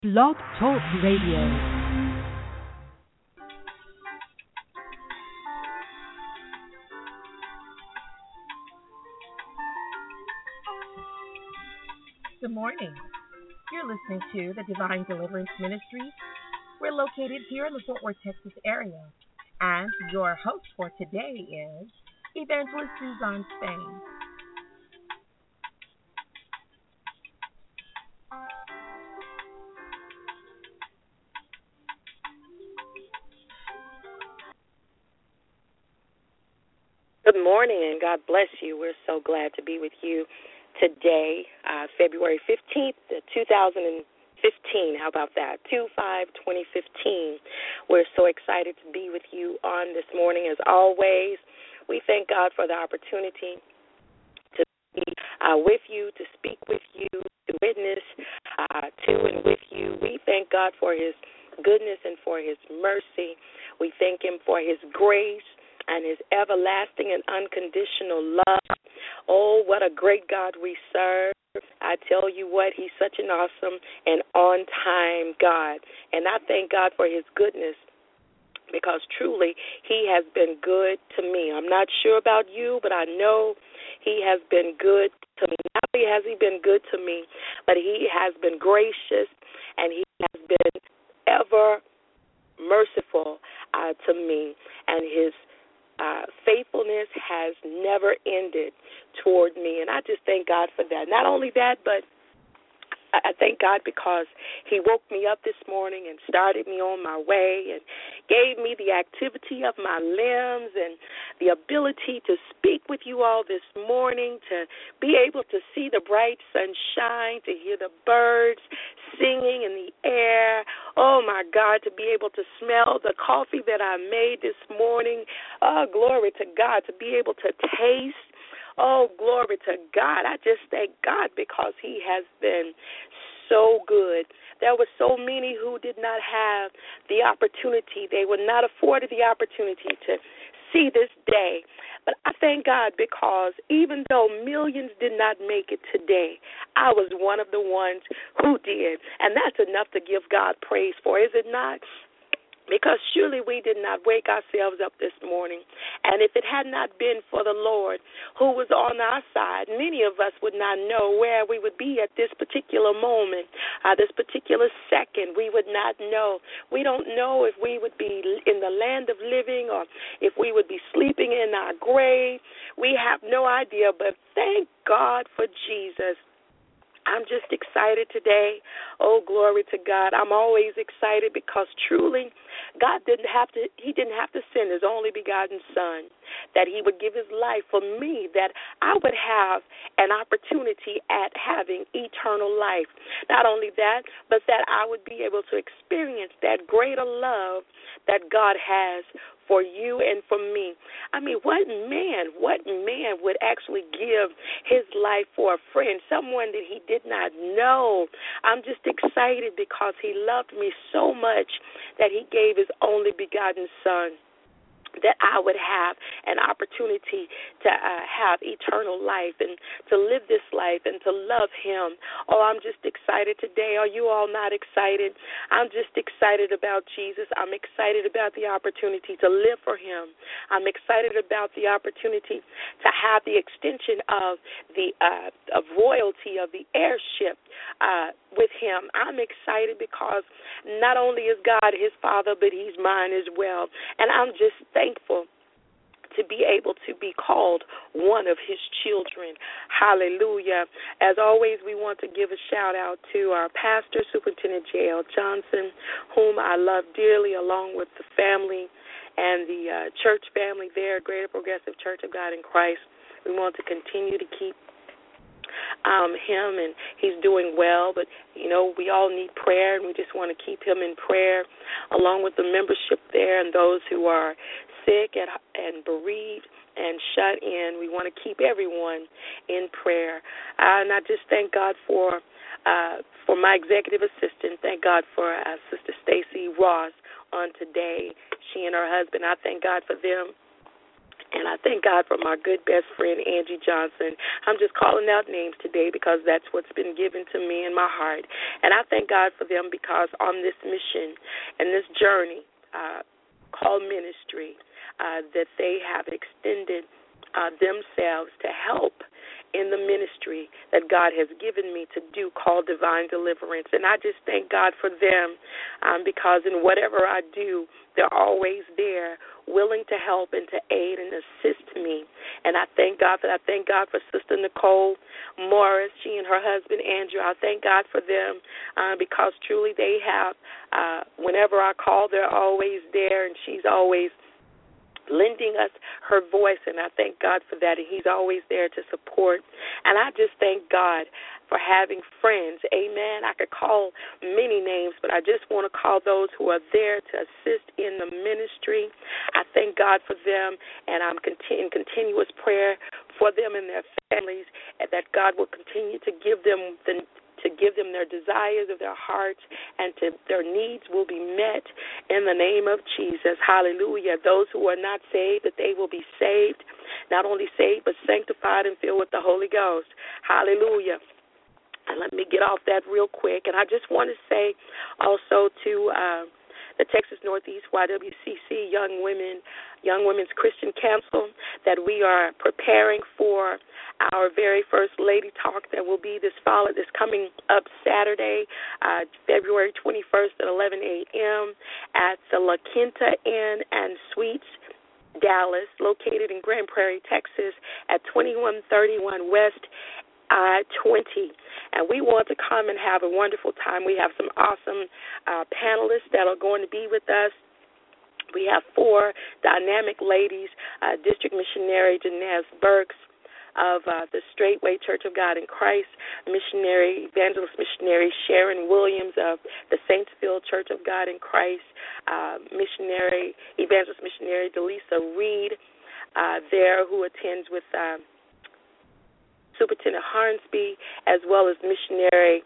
Blog Talk Radio. Good morning. You're listening to the Divine Deliverance Ministries. We're located here in the Fort Worth, Texas area. And your host for today is Evangelist Suzanne Spain. Good morning, and God bless you. We're so glad to be with you today, February 15th, 2015. How about that? 2/5/2015. We're so excited to be with you on this morning. As always, we thank God for the opportunity to be with you, to speak with you, to witness to and with you. We thank God for His goodness and for His mercy. We thank Him for His grace and His everlasting and unconditional love. Oh, what a great God we serve. I tell you what, He's such an awesome and on-time God. And I thank God for His goodness because truly He has been good to me. I'm not sure about you, but I know He has been good to me. Not only has He been good to me, but He has been gracious and He has been ever merciful to me. And His faithfulness has never ended toward me, and I just thank God for that. Not only that, but I thank God because He woke me up this morning and started me on my way and gave me the activity of my limbs and the ability to speak with you all this morning, to be able to see the bright sunshine, to hear the birds singing in the air. Oh, my God, to be able to smell the coffee that I made this morning. Oh, glory to God, to be able to taste. Oh, glory to God. I just thank God because He has been so good. There were so many who did not have the opportunity. They were not afforded the opportunity to see this day. But I thank God because even though millions did not make it today, I was one of the ones who did. And that's enough to give God praise for, is it not? Because surely we did not wake ourselves up this morning. And if it had not been for the Lord who was on our side, many of us would not know where we would be at this particular moment, this particular second. We would not know. We don't know if we would be in the land of living or if we would be sleeping in our grave. We have no idea, but thank God for Jesus. I'm just excited today. Oh, glory to God. I'm always excited because truly God didn't have to send His only begotten Son, that He would give His life for me, that I would have an opportunity at having eternal life. Not only that, but that I would be able to experience that greater love that God has for you and for me. I mean, what man would actually give his life for a friend, someone that he did not know? I'm just excited because He loved me so much that He gave His only begotten Son, that I would have an opportunity to have eternal life and to live this life and to love Him. Oh, I'm just excited today. Are you all not excited? I'm just excited about Jesus. I'm excited about the opportunity to live for Him. I'm excited about the opportunity to have the extension of the of royalty of the heirship with Him. I'm excited because not only is God His Father, but He's mine as well. And I'm just thankful to be able to be called one of His children. Hallelujah. As always, we want to give a shout-out to our pastor, Superintendent J.L. Johnson, whom I love dearly, along with the family and the church family there, Greater Progressive Church of God in Christ. We want to continue to keep him, and he's doing well, but we all need prayer, and we just want to keep him in prayer along with the membership there and those who are sick and bereaved and shut in. We want to keep everyone in prayer. And I just thank God for my executive assistant. Thank God for Sister Stacy Ross on today. She and her husband, I thank God for them. And I thank God for my good best friend, Angie Johnson. I'm just calling out names today because that's what's been given to me in my heart. And I thank God for them because on this mission and this journey called ministry, that they have extended themselves to help in the ministry that God has given me to do called Divine Deliverance. And I just thank God for them because in whatever I do, they're always there, willing to help and to aid and assist me. And I thank God for that. I thank God for Sister Nicole Morris, she and her husband Andrew. I thank God for them because truly they have, whenever I call, they're always there, and she's always lending us her voice, and I thank God for that, and he's always there to support. And I just thank God for having friends. Amen. I could call many names, but I just want to call those who are there to assist in the ministry. I thank God for them, and I'm in continuous prayer for them and their families, and that God will continue to give them their desires of their hearts, and their needs will be met in the name of Jesus. Hallelujah. Those who are not saved, that they will be saved, not only saved, but sanctified and filled with the Holy Ghost. Hallelujah. And let me get off that real quick. And I just want to say also to the Texas Northeast YWCC Young Women's Christian Council that we are preparing for our very first Lady Talk that will be this coming up Saturday, February 21st at 11 a.m. at the La Quinta Inn and Suites, Dallas, located in Grand Prairie, Texas, at 2131 West I-20. And we want to come and have a wonderful time. We have some awesome panelists that are going to be with us. We have 4 dynamic ladies, District Missionary Janez Burks of the Straightway Church of God in Christ, Evangelist Missionary Sharon Williams of the Saintsville Church of God in Christ, Evangelist Missionary Delisa Reed there, who attends with Superintendent Harnsby, as well as Missionary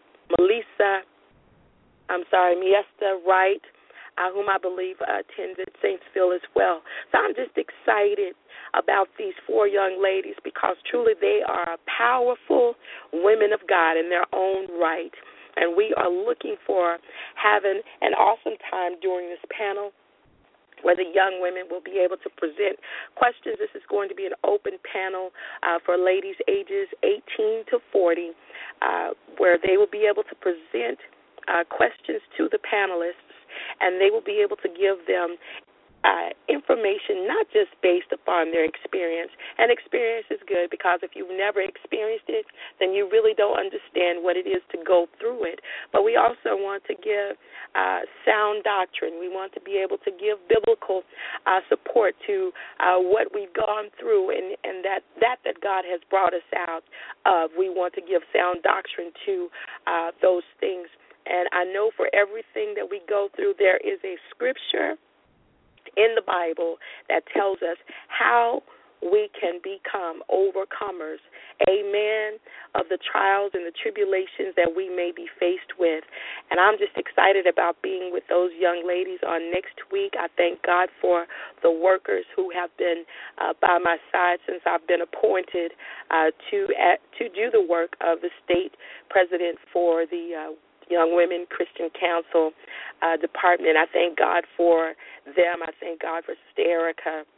Miesta Wright, whom I believe attended Saintsville as well. So I'm just excited about these 4 young ladies because truly they are powerful women of God in their own right. And we are looking for having an awesome time during this panel where the young women will be able to present questions. This is going to be an open panel for ladies ages 18 to 40 where they will be able to present questions to the panelists, and they will be able to give them information not just based upon their experience. And experience is good because if you've never experienced it, then you really don't understand what it is to go through it. But we also want to give sound doctrine. We want to be able to give biblical support to what we've gone through and that God has brought us out of. We want to give sound doctrine to those things. And I know for everything that we go through, there is a scripture in the Bible that tells us how we can become overcomers, amen, of the trials and the tribulations that we may be faced with. And I'm just excited about being with those young ladies on next week. I thank God for the workers who have been by my side since I've been appointed to do the work of the state president for the Young Women Christian Council Department. I thank God for them. I thank God for Sister Erica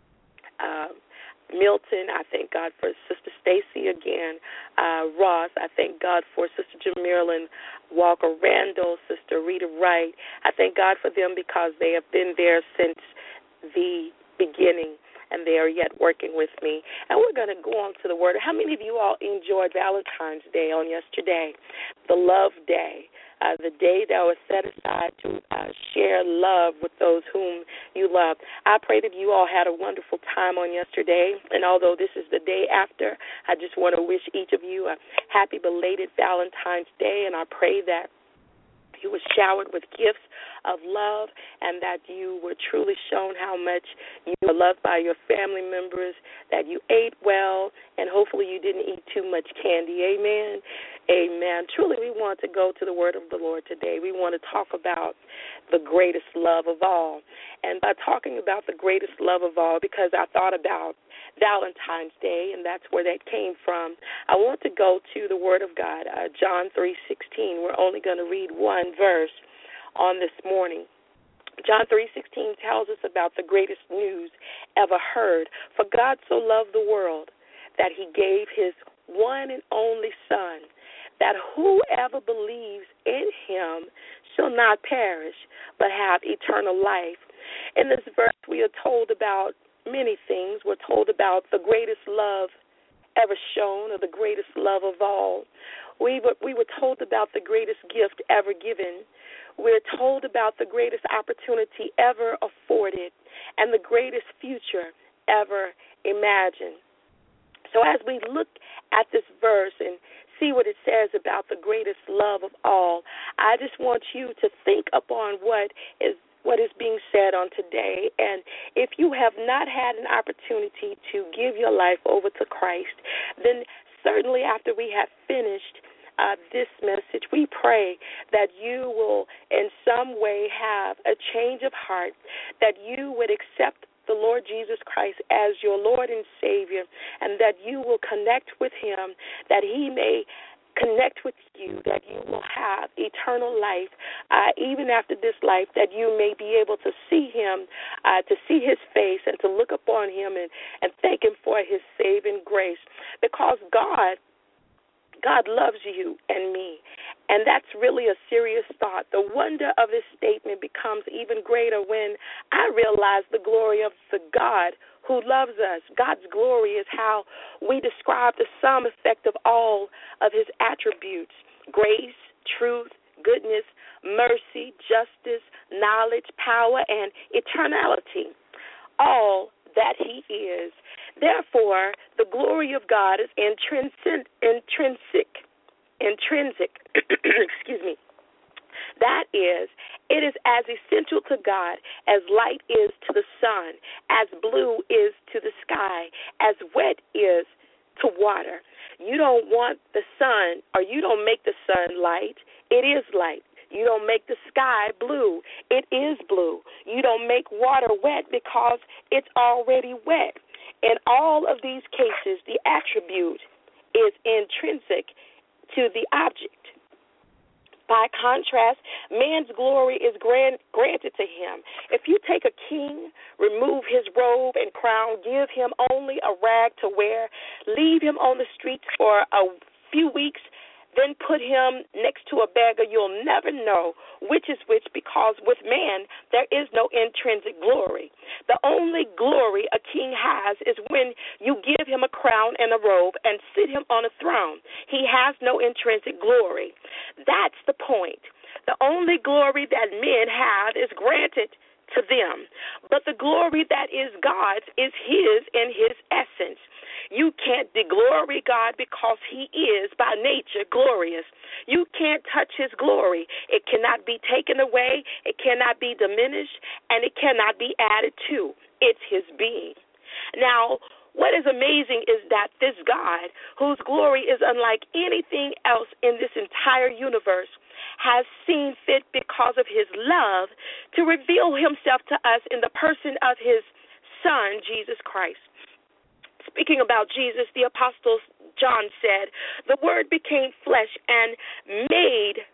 Milton. I thank God for Sister Stacy again, Ross. I thank God for Sister Jamirlyn Walker Randall, Sister Rita Wright. I thank God for them because they have been there since the beginning, and they are yet working with me. And we're going to go on to the Word. How many of you all enjoyed Valentine's Day on yesterday, the Love Day, the day that was set aside to share love with those whom you love? I pray that you all had a wonderful time on yesterday, and although this is the day after, I just want to wish each of you a happy belated Valentine's Day, and I pray that you were showered with gifts of love and that you were truly shown how much you were loved by your family members, that you ate well, and hopefully you didn't eat too much candy. Amen. Amen. Truly, we want to go to the word of the Lord today. We want to talk about the greatest love of all. And by talking about the greatest love of all, because I thought about Valentine's Day, and that's where that came from, I want to go to the word of God, John 3:16. We're only going to read one verse on this morning. John 3:16 tells us about the greatest news ever heard. For God so loved the world that he gave his one and only Son, that whoever believes in him shall not perish, but have eternal life. In this verse, we are told about many things. We're told about the greatest love ever shown, or the greatest love of all. We were told about the greatest gift ever given. We're told about the greatest opportunity ever afforded, and the greatest future ever imagined. So as we look at this verse and see what it says about the greatest love of all, I just want you to think upon what is being said on today. And if you have not had an opportunity to give your life over to Christ, then certainly after we have finished this message, we pray that you will in some way have a change of heart, that you would accept the Lord Jesus Christ as your Lord and Savior, and that you will connect with him, that he may connect with you, that you will have eternal life, even after this life, that you may be able to see him, to see his face, and to look upon him and thank him for his saving grace. Because God loves you and me, and that's really a serious thought. The wonder of this statement becomes even greater when I realize the glory of the God who loves us. God's glory is how we describe the sum effect of all of his attributes: grace, truth, goodness, mercy, justice, knowledge, power, and eternality. All that he is. Therefore, the glory of God is intrinsic. Excuse me. That is, it is as essential to God as light is to the sun, as blue is to the sky, as wet is to water. You don't want the sun, or you don't make the sun light. It is light. You don't make the sky blue. It is blue. You don't make water wet because it's already wet. In all of these cases, the attribute is intrinsic to the object. By contrast, man's glory is granted to him. If you take a king, remove his robe and crown, give him only a rag to wear, leave him on the streets for a few weeks, then put him next to a beggar, you'll never know which is which, because with man there is no intrinsic glory. The only glory a king has is when you give him a crown and a robe and sit him on a throne. He has no intrinsic glory. That's the point. The only glory that men have is granted to them, but the glory that is God's is his in his essence. You can't deglory God because he is by nature glorious. You can't touch his glory. It cannot be taken away, it cannot be diminished, and it cannot be added to. It's his being. Now, what is amazing is that this God, whose glory is unlike anything else in this entire universe, has seen fit because of his love to reveal himself to us in the person of his Son, Jesus Christ. Speaking about Jesus, the Apostle John said, "The Word became flesh and made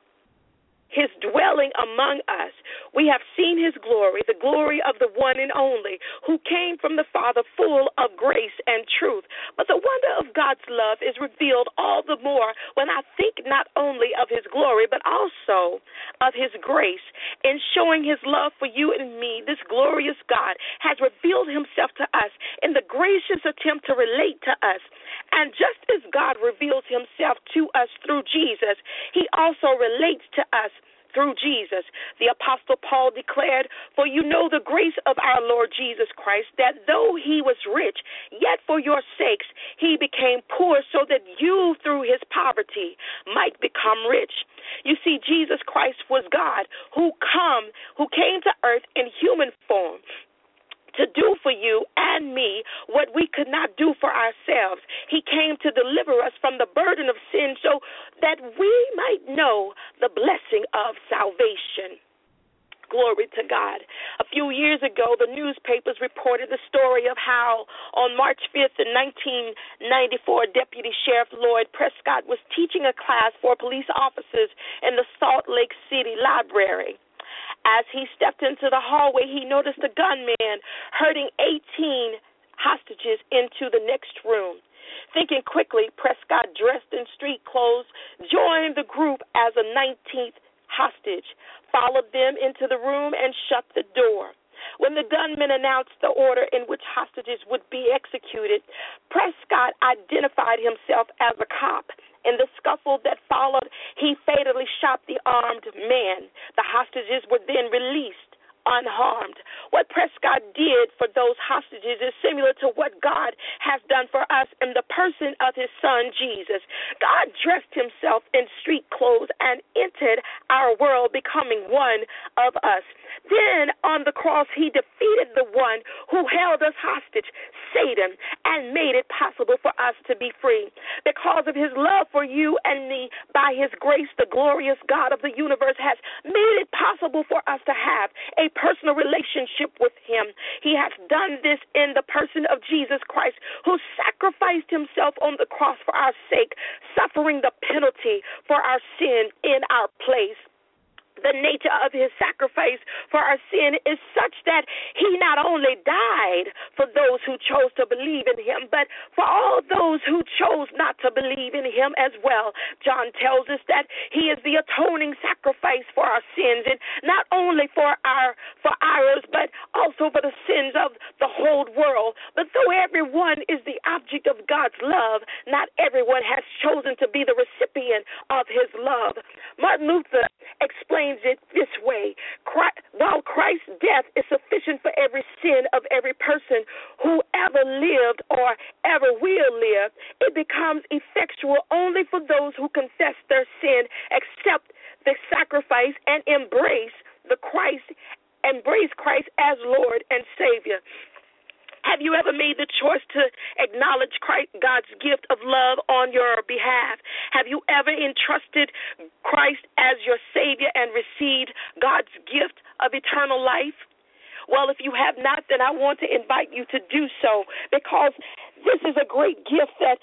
his dwelling among us. We have seen his glory, the glory of the one and only, who came from the Father, full of grace and truth." But the wonder of God's love is revealed all the more when I think not only of his glory, but also of his grace. In showing his love for you and me, this glorious God has revealed himself to us in the gracious attempt to relate to us. And just as God reveals himself to us through Jesus, he also relates to us through Jesus. The Apostle Paul declared, "For you know the grace of our Lord Jesus Christ, that though he was rich, yet for your sakes he became poor, so that you through his poverty might become rich." You see, Jesus Christ was God who came to earth in human form. to do for you and me what we could not do for ourselves. He came to deliver us from the burden of sin so that we might know the blessing of salvation. Glory to God. A few years ago, the newspapers reported the story of how on March 5th in 1994, Deputy Sheriff Lloyd Prescott was teaching a class for police officers in the Salt Lake City library. As he stepped into the hallway, he noticed a gunman herding 18 hostages into the next room. Thinking quickly, Prescott, dressed in street clothes, joined the group as a 19th hostage, followed them into the room, and shut the door. When the gunman announced the order in which hostages would be executed, Prescott identified himself as a cop. In the scuffle that followed, he fatally shot the armed man. The hostages were then released unharmed. What Prescott did for those hostages is similar to what God has done for us in the person of his son, Jesus. God dressed himself in street clothes and entered our world, becoming one of us. Then on the cross, he defeated the one who held us hostage, Satan, and made it possible for us to be free. Because of his love for you and me, by his grace, the glorious God of the universe has made it possible for us to have a personal relationship with him. He has done this in the person of Jesus Christ, who sacrificed himself on the cross for our sake, suffering the penalty for our sin in our place. The nature of his sacrifice for our sin is such that he not only died for those who chose to believe in him, but for all those who chose not to believe in him as well. John tells us that he is the atoning sacrifice for our sins, and not only for ours, but also for the sins of the whole world. But though everyone is the object of God's love, not everyone has chosen to be the recipient of his love. Martin Luther explains it this way: while Christ's death is sufficient for every sin of every person who ever lived or ever will live, it becomes effectual only for those who confess their sin, accept the sacrifice, and embrace Christ as Lord and Savior. Have you ever made the choice to acknowledge Christ, God's gift of love on your behalf? Have you ever entrusted Christ as your Savior and received God's gift of eternal life? Well, if you have not, then I want to invite you to do so, because this is a great gift that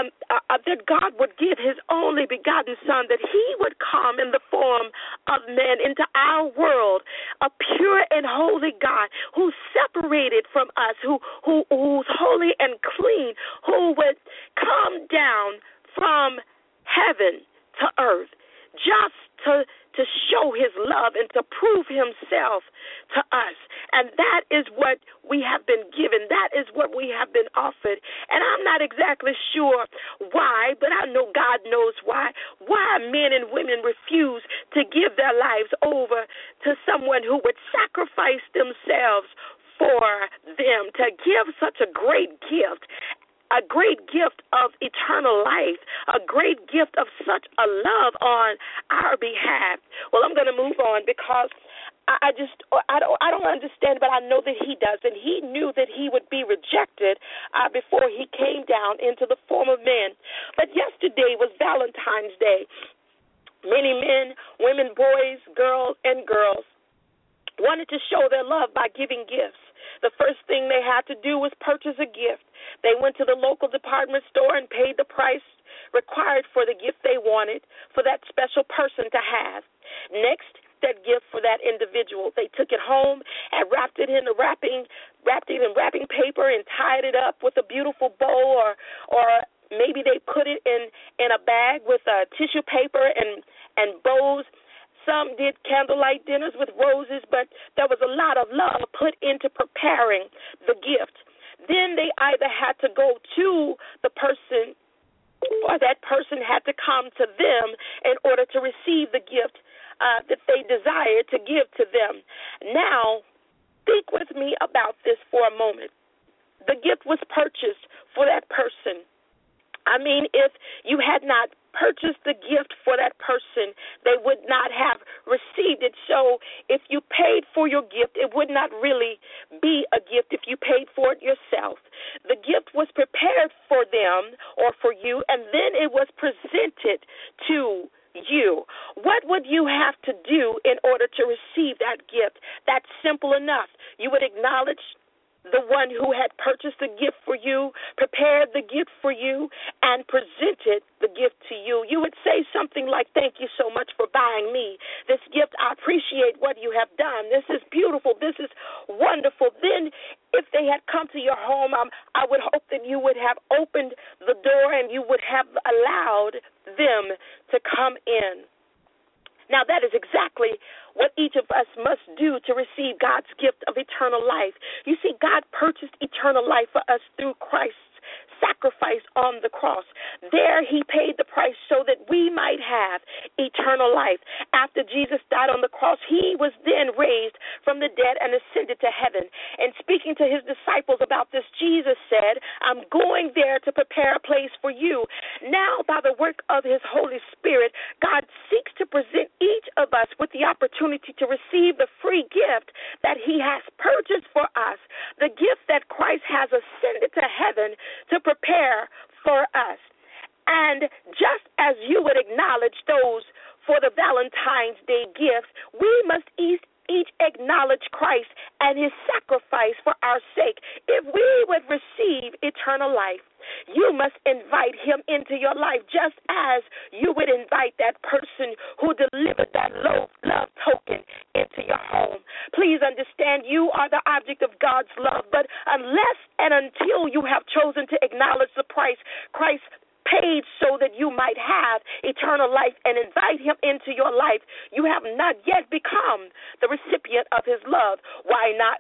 God would give his only begotten Son, that he would come in the form of man into our world, a pure and holy God who's separated from us, who's holy and clean, who would come down from heaven to earth just to show his love and to prove himself to us. And that is what we have been given. That is what we have been offered. And I'm not exactly sure why, but I know God knows why men and women refuse to give their lives over to someone who would sacrifice themselves for them, to give such a great gift. A great gift of eternal life, a great gift of such a love on our behalf. Well, I'm going to move on, because I don't understand, but I know that he does, and he knew that he would be rejected before he came down into the form of man. But yesterday was Valentine's Day. Many men, women, boys, girls, and girls wanted to show their love by giving gifts. The first thing they had to do was purchase a gift. They went to the local department store and paid the price required for the gift they wanted for that special person to have. Next, that gift for that individual, they took it home and wrapped it in wrapping paper and tied it up with a beautiful bow, or maybe they put it in a bag with tissue paper and bows. Some did candlelight dinners with roses, but there was a lot of love put into preparing the gift. Then they either had to go to the person, or that person had to come to them in order to receive the gift that they desired to give to them. Now, think with me about this for a moment. The gift was purchased for that person. I mean, if you had not purchased the gift for that person, they would not have received it. So if you paid for your gift, it would not really be a gift if you paid for it yourself. The gift was prepared for them or for you, and then it was presented to you. What would you have to do in order to receive that gift? That's simple enough. You would acknowledge the one who had purchased the gift for you, prepared the gift for you, and presented the gift to you. You would say something like, thank you so much for buying me this gift. I appreciate what you have done. This is beautiful. This is wonderful. Then if they had come to your home, I would hope that you would have opened the door and you would have allowed them to come in. Now, that is exactly what each of us must do to receive God's gift of eternal life. You see, God purchased eternal life for us through Christ's sacrifice on the cross. There he paid the price so that we might have eternal life. After Jesus died on the cross, he was then raised from the dead and ascended to heaven. And speaking to his disciples about this, Jesus said, I'm going there to prepare a place for you. Now, by the work of his Holy Spirit, God seeks to present each of us with the opportunity to receive the free gift that he has purchased for us, the gift that Christ has ascended to heaven to prepare for us. And just as you would acknowledge those for the Valentine's Day gifts, we must each acknowledge Christ and his sacrifice for our sake. If we would receive eternal life, you must invite him into your life just as you would invite that person who delivered that love token into your home. Please understand, you are the object of God's love, but unless and until you have chosen to acknowledge the price Christ paid so that you might have eternal life and invite him into your life, you have not yet become the recipient of his love. Why not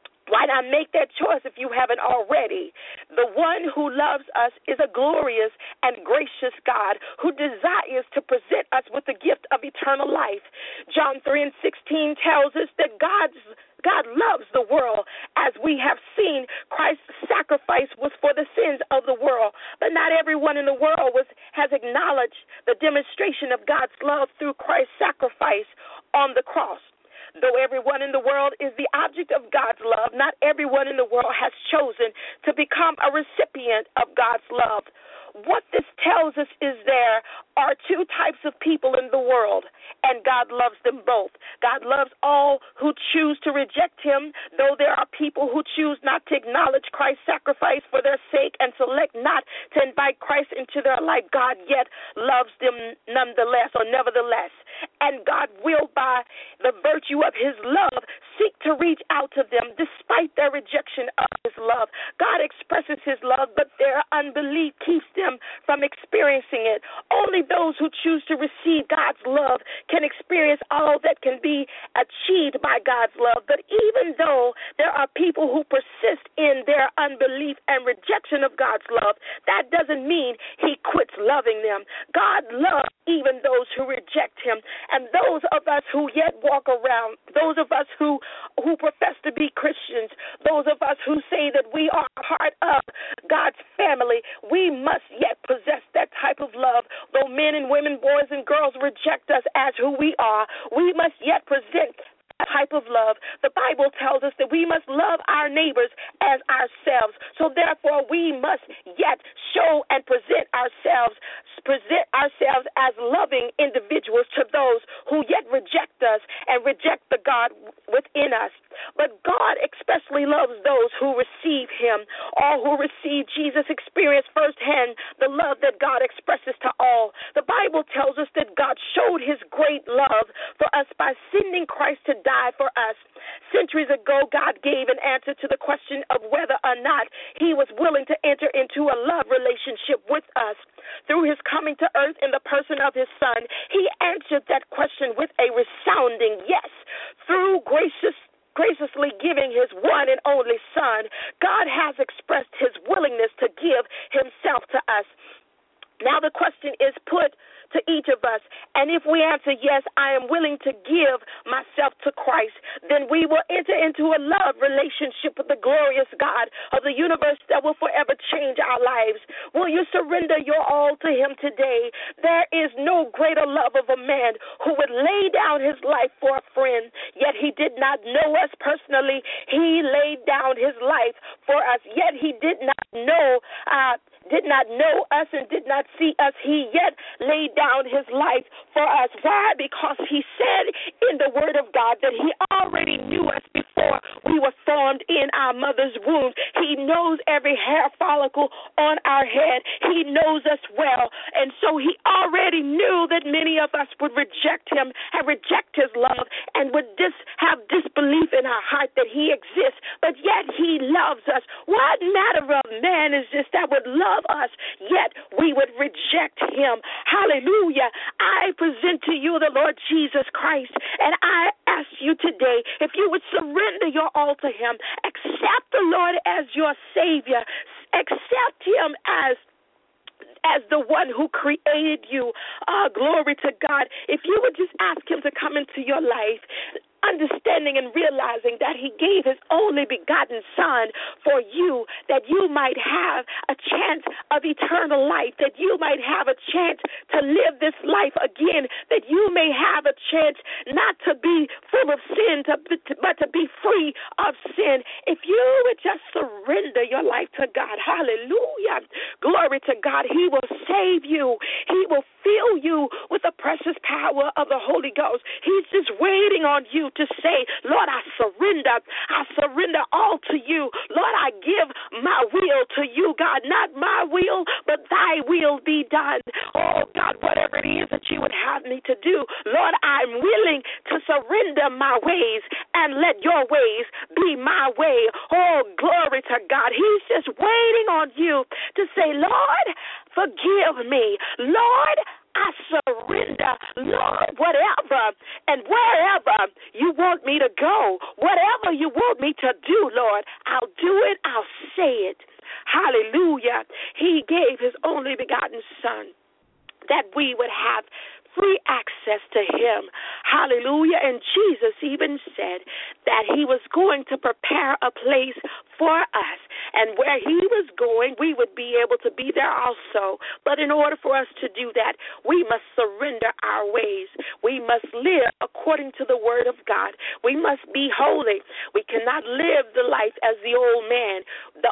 make that choice if you haven't already? The one who loves us is a glorious and gracious God who desires to present us with the gift of eternal life. John 3:16 tells us that God loves the world. As we have seen, Christ's sacrifice was for the sins of the world. But not everyone in the world has acknowledged the demonstration of God's love through Christ's sacrifice on the cross. Though everyone in the world is the object of God's love, not everyone in the world has chosen to become a recipient of God's love. What this tells us is there are two types of people in the world, and God loves them both. God loves all who choose to reject him, though there are people who choose not to acknowledge Christ's sacrifice for their sake and select not to invite Christ into their life. God yet loves them nonetheless or nevertheless. And God will, by the virtue of his love, seek to reach out to them despite their rejection of his love. God expresses his love, but their unbelief keeps them from experiencing it. Only those who choose to receive God's love can experience all that can be achieved by God's love. But even though there are people who persist in their unbelief and rejection of God's love, that doesn't mean he quits loving them. God loves even those who reject him. And those of us who yet walk around, those of us who profess to be Christians, those of us who say that we are part of God's family, we must yet possess that type of love. Though men and women, boys and girls reject us as who we are, we must yet present type of love. The Bible tells us that we must love our neighbors as ourselves. So therefore we must yet show and present ourselves as loving individuals to those who yet reject us and reject the God within us. But God especially loves those who receive him. All who receive Jesus experience firsthand the love that God expresses to all. The Bible tells us that God showed his great love for us by sending Christ to die for us. Centuries ago, God gave an answer to the question of whether or not he was willing to enter into a love relationship with us. Through his coming to earth in the person of his Son, he answered that question with a resounding yes. Through graciously giving his one and only Son, God has expressed his willingness to give himself to us. Now the question is put to each of us, and if we answer yes, I am willing to give myself to Christ, then we will enter into a love relationship with the glorious God of the universe that will forever change our lives. Will you surrender your all to him today? There is no greater love of a man who would lay down his life for a friend, yet he did not know us personally. He laid down his life for us, yet he did not know us and did not see us. He yet laid down his life for us. Why? Because he said in the word of God that he already knew us before we were formed in our mother's womb. He knows every hair follicle on our head. He knows us well. And so he already knew that many of us would reject him and reject his love and would have disbelief in our heart that he exists. But yet he loves us. What manner of man is this that would love us, yet we would reject him? Hallelujah. I present to you the Lord Jesus Christ, and I ask you today, if you would surrender your all to him, accept the Lord as your Savior, accept him as the one who created you. Glory to God. If you would just ask him to come into your life, understanding and realizing that he gave his only begotten son for you, that you might have a chance of eternal life, that you might have a chance to live this life again, that you may have a chance not to be full of sin, but to be free of sin. If you would just surrender your life to God, hallelujah, glory to God, he will save you. He will fill you with the precious power of the Holy Ghost. He's just waiting on you to say, Lord, I surrender all to you. Lord, I give my will to you, God, not my will, but thy will be done. Oh, God, whatever it is that you would have me to do, Lord, I'm willing to surrender my ways and let your ways be my way. Oh, glory to God. He's just waiting on you to say, Lord, forgive me. Lord, I surrender, Lord, whatever and wherever you want me to go, whatever you want me to do, Lord, I'll do it, I'll say it. Hallelujah. He gave his only begotten son that we would have free access to him. Hallelujah. And Jesus even said that he was going to prepare a place for us. And where he was going, we would be able to be there also. But in order for us to do that, we must surrender our ways. We must live according to the word of God. We must be holy. We cannot live the life as the old man.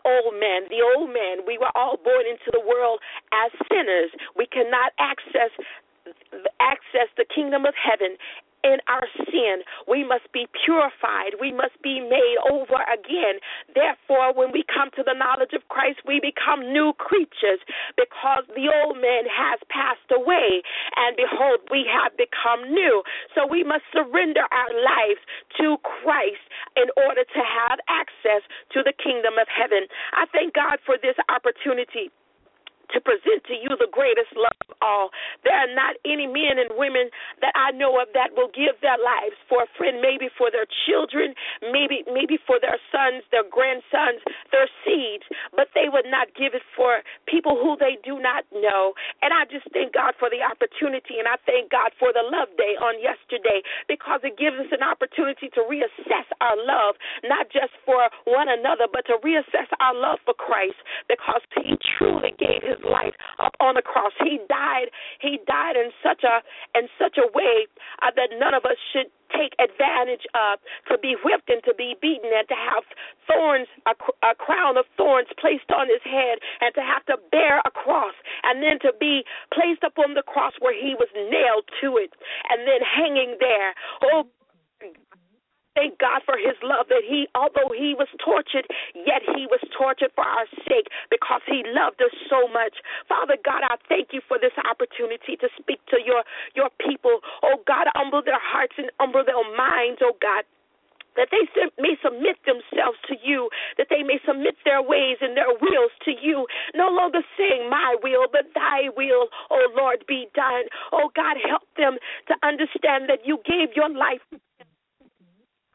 We were all born into the world as sinners. We cannot access the kingdom of heaven in our sin. We must be purified. We must be made over again. Therefore, when we come to the knowledge of Christ, we become new creatures because the old man has passed away, and behold, we have become new. So we must surrender our lives to Christ in order to have access to the kingdom of heaven. I thank God for this opportunity to present to you the greatest love of all. There are not any men and women that I know of that will give their lives for a friend, maybe for their children, maybe for their sons, their grandsons, their seeds, but they would not give it for people who they do not know. And I just thank God for the opportunity, and I thank God for the Love Day on yesterday, because it gives us an opportunity to reassess our love, not just for one another, but to reassess our love for Christ, because he truly gave his life up on the cross. He died in such a way that none of us should take advantage of, to be whipped and to be beaten and to have thorns, a crown of thorns placed on his head, and to have to bear a cross, and then to be placed upon the cross where he was nailed to it and then hanging there. Oh, thank God for his love, that although he was tortured, yet he was tortured for our sake, because he loved us so much. Father God, I thank you for this opportunity to speak to your people. Oh God, humble their hearts and humble their minds, oh God, that they may submit themselves to you, that they may submit their ways and their wills to you, no longer saying my will, but thy will, oh Lord, be done. Oh God, help them to understand that you gave your life.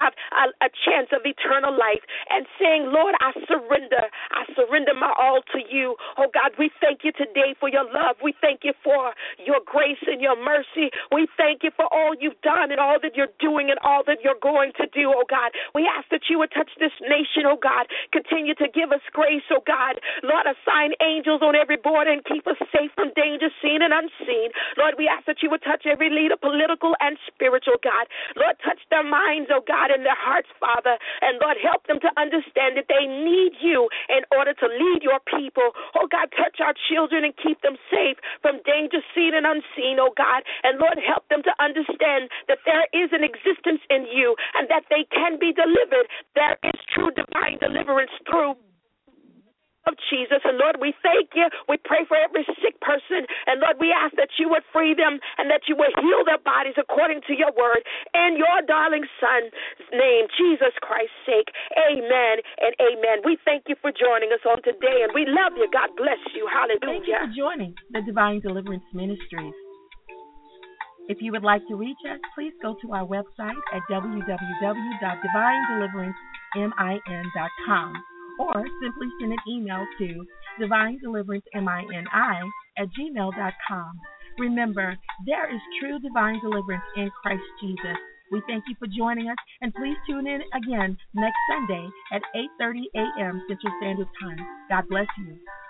a chance of eternal life and saying, Lord, I surrender my all to you. Oh God, we thank you today for your love. We thank you for your grace and your mercy. We thank you for all you've done and all that you're doing and all that you're going to do, oh God. We ask that you would touch this nation, oh God. Continue to give us grace, oh God. Lord, assign angels on every border and keep us safe from danger seen and unseen. Lord, we ask that you would touch every leader, political and spiritual, God. Lord, touch their minds, oh God, and their hearts, Father. And Lord, help them to understand that they need you in order to lead your people. Oh God, touch our children and keep them safe from danger seen and unseen, oh God. And Lord, help them to understand that there is an existence in you and that they can be delivered. There is true divine deliverance through of Jesus. And Lord, we thank you. We pray for every sick person. And Lord, we ask that you would free them and that you would heal their bodies according to your word. In your darling Son's name, Jesus Christ's sake. Amen and amen. We thank you for joining us on today, and we love you. God bless you. Hallelujah. Thank you for joining the Divine Deliverance Ministries. If you would like to reach us, please go to our website at www.divinedeliverancemin.com. or simply send an email to divinedeliveranceMINI@gmail.com. Remember, there is true divine deliverance in Christ Jesus. We thank you for joining us, and please tune in again next Sunday at 8:30 a.m. Central Standard Time. God bless you.